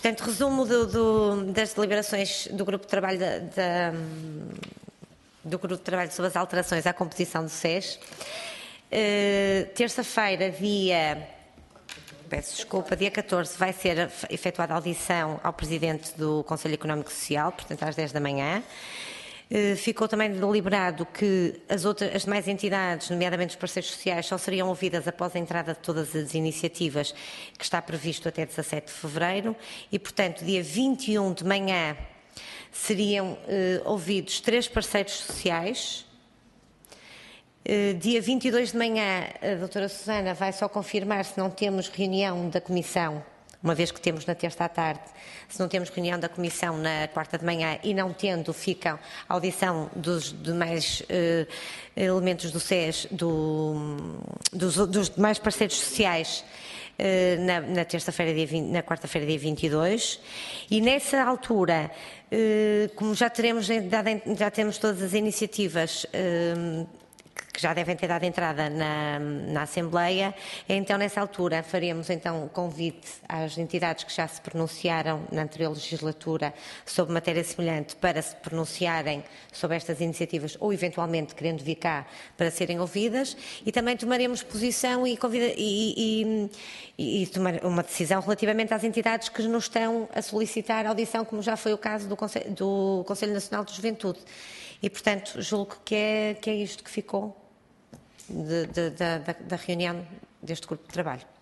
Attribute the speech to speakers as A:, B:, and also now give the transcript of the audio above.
A: Portanto, resumo das deliberações do Grupo de Trabalho do Grupo de Trabalho sobre as alterações à composição do SES. Terça-feira, dia 14, vai ser efetuada a audição ao Presidente do Conselho Económico e Social, portanto às 10 da manhã. Ficou também deliberado que as demais entidades, nomeadamente os parceiros sociais, só seriam ouvidas após a entrada de todas as iniciativas, que está previsto até 17 de fevereiro, e, portanto, dia 21 de manhã seriam ouvidos 3 parceiros sociais. Dia 22 de manhã, a doutora Susana vai só confirmar se não temos reunião da Comissão, uma vez que temos na terça à tarde, se não temos reunião da Comissão na quarta de manhã e não tendo, ficam a audição dos demais elementos do SES, dos demais parceiros sociais, na terça-feira, na quarta-feira, dia 22, e nessa altura, como já temos todas as iniciativas que já devem ter dado entrada na Assembleia, então nessa altura faremos então o convite às entidades que já se pronunciaram na anterior legislatura sobre matéria semelhante para se pronunciarem sobre estas iniciativas ou eventualmente querendo vir cá para serem ouvidas, e também tomaremos posição e tomar uma decisão relativamente às entidades que nos estão a solicitar audição, como já foi o caso do Conselho Nacional de Juventude. E, portanto, julgo que é isto que ficou da reunião deste grupo de trabalho.